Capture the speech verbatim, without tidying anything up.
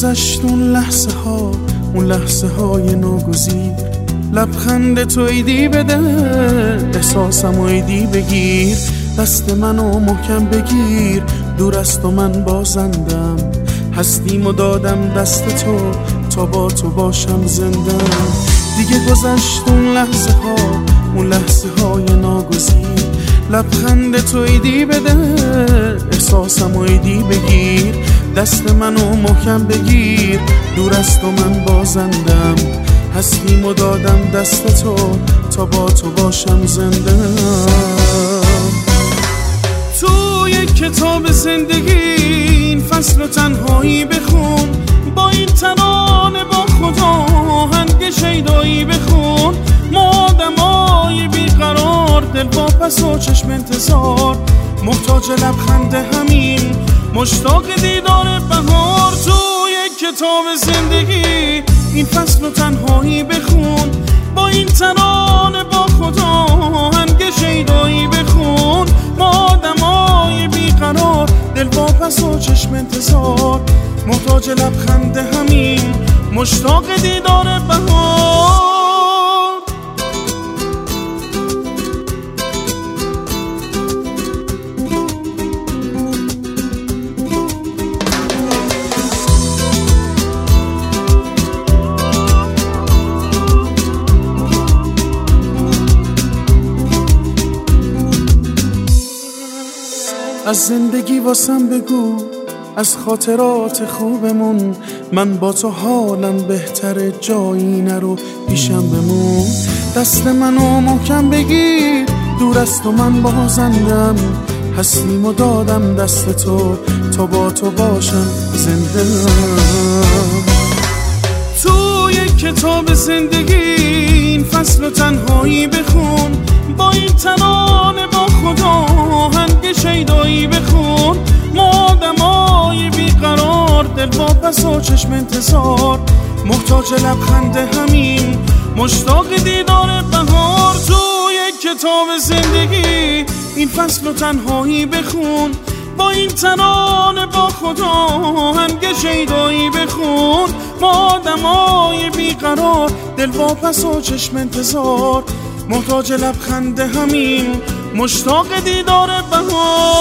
گذشت اون لحظه ها، اون لحظه های ناگزیر، لبخند تو ایدی بده، احساسم ایدی بگیر، دست منو محکم بگیر، دور از تو من بازندم، هستیم و دادم دست تو تا با تو باشم زندم. دیگه گذشت اون لحظه ها، اون لحظه های ناگزیر، لبخند تو ایدی بده، احساسم ایدی بگیر، دست منو محکم بگیر، دور از تو من بازندم، هستیم و دادم دست تو تا با تو باشم زنده. تو یک کتاب زندگی این فصل و تنهایی بخون، با این ترانه با خدا هنگ شیدایی بخون، ما آدمای بیقرار، دل واپس و چشم انتظار، محتاج لبخند همین، مشتاق دیدار بهار. تو یک کتاب زندگی این فصل و تنهایی بخون، با این ترانه با خدا هنگ شیدایی بخون، ما آدمای بیقرار، دل واپس و چشم انتظار، محتاج لبخند همین، مشتاق دیدار بهار. از زندگی واسم بگو، از خاطرات خوبمون، من با تو حالم بهتره، جایی نرو پیشم بمون، دست منو محکم بگیر، دور از تو من بازندم، هستیم و دادم دست تو تا با تو باشم زنده. تو یک کتاب زندگی این فصل و تنهایی بخون، با این ترانه با خدا هنگ شیدایی بخون، ما آدمای بیقرار، دل واپس و چشم انتظار، محتاج لبخند همین، مشتاق دیدار بهار. تو یک کتاب زندگی این فصل و تنهایی بخون، با این ترانه با خدا هنگ شیدایی بخون، ما آدمای بیقرار، دل واپس و چشم انتظار، محتاج لبخند همین، مشتاق دیدار بهار.